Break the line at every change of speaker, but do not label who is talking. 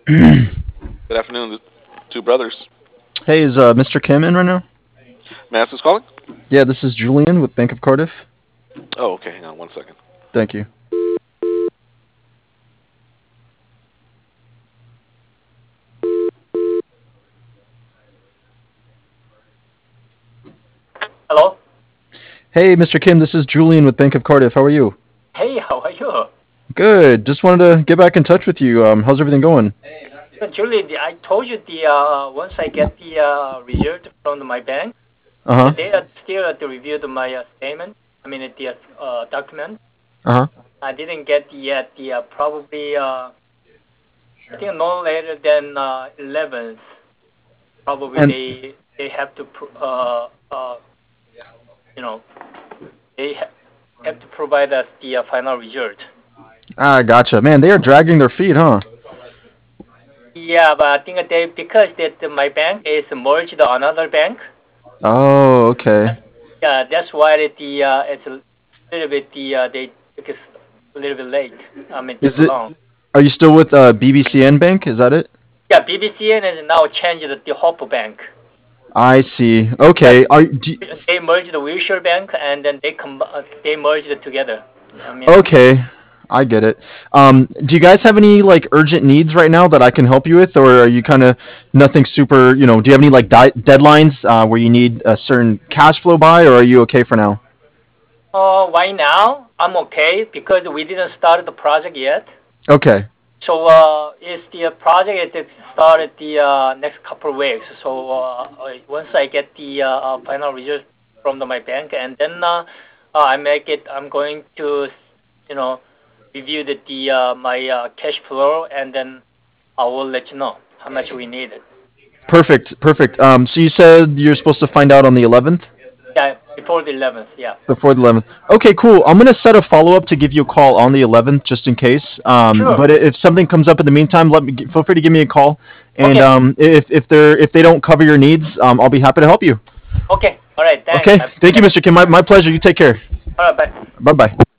Good afternoon, the two brothers.
Hey, is Mr. Kim in right now?
Mass is calling?
Yeah, this is Julian with Bank of Cardiff.
Oh, okay. Hang on one second.
Thank you.
Hello.
Hey, Mr. Kim, this is Julian with Bank of Cardiff. How are you?
Hey, how are you?
Good. Just wanted to get back in touch with you. How's everything going?
Julie, I told you the once I get the result from my bank,
Uh huh.
they are still to review my statement. I mean the document.
Uh huh.
I didn't get yet the probably I think no later than 11th. Probably
And
they have to you know they have to provide us the final result.
gotcha. Man, they are dragging their feet, huh?
Yeah, but I think they because that my bank is merged to another bank.
Oh, okay.
Yeah, that's why it's a little bit they took it a little bit late. I mean, took
Is it?
long.
Are you still with BBCN Bank? Is that it?
Yeah, BBCN has now changed the Hope Bank.
I see.
Yeah,
Okay.
they merged the Wilshire Bank and then they merged it together. I mean,
Okay. I get it. Do you guys have any like urgent needs right now that I can help you with, or are you kind of nothing super? Do you have any like deadlines where you need a certain cash flow by, or are you okay for now?
right now I'm okay because we didn't start the project yet.
Okay.
So it's the project it started the next couple of weeks. So once I get the final result from my bank, and then I make it, I'm going to, you know, review the my cash flow, and then I will let you know how much we need.
Perfect. Perfect. So you said you're supposed to find out on the 11th.
Yeah, before the 11th. Yeah.
Before the 11th. Okay, cool. I'm gonna set a follow up to give you a call on the 11th just in case.
Sure.
But if something comes up in the meantime, feel free to give me a call. And
Okay.
if they don't cover your needs, I'll be happy to help you.
Okay. All right. Thanks.
Okay.
I
Thank you,
appreciate it.
Mr. Kim. My pleasure. You take care.
All right. Bye.
Bye bye.